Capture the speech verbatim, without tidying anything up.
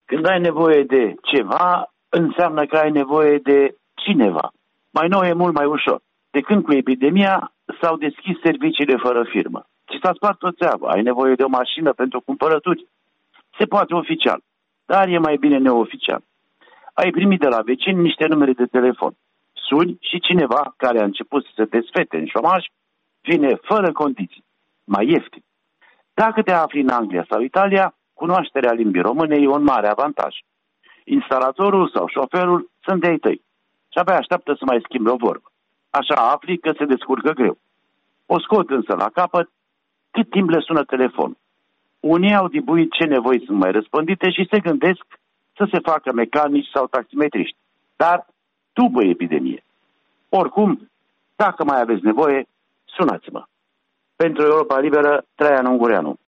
Când ai nevoie de ceva, înseamnă că ai nevoie de cineva. Mai nou e mult mai ușor. De când cu epidemia s-au deschis serviciile fără firmă. Și s-a spart o țeavă. Ai nevoie de o mașină pentru cumpărături. Se poate oficial, dar e mai bine neoficial. Ai primit de la vecini niște numere de telefon. Suni și cineva care a început să se desfete în șomaj vine fără condiții, mai ieftin. Dacă te afli în Anglia sau Italia, cunoașterea limbii române e un mare avantaj. Instalatorul sau șoferul sunt de-ai tăi și abia așteaptă să mai schimbe o vorbă. Așa afli că se descurcă greu. O scot însă la capăt cât timp le sună telefonul. Unii au dibuit ce nevoi sunt mai răspândite și se gândesc să se facă mecanici sau taximetriști. Dar după epidemie. Oricum, dacă mai aveți nevoie, sunați-mă. Pentru Europa Liberă, Traian Ungureanu.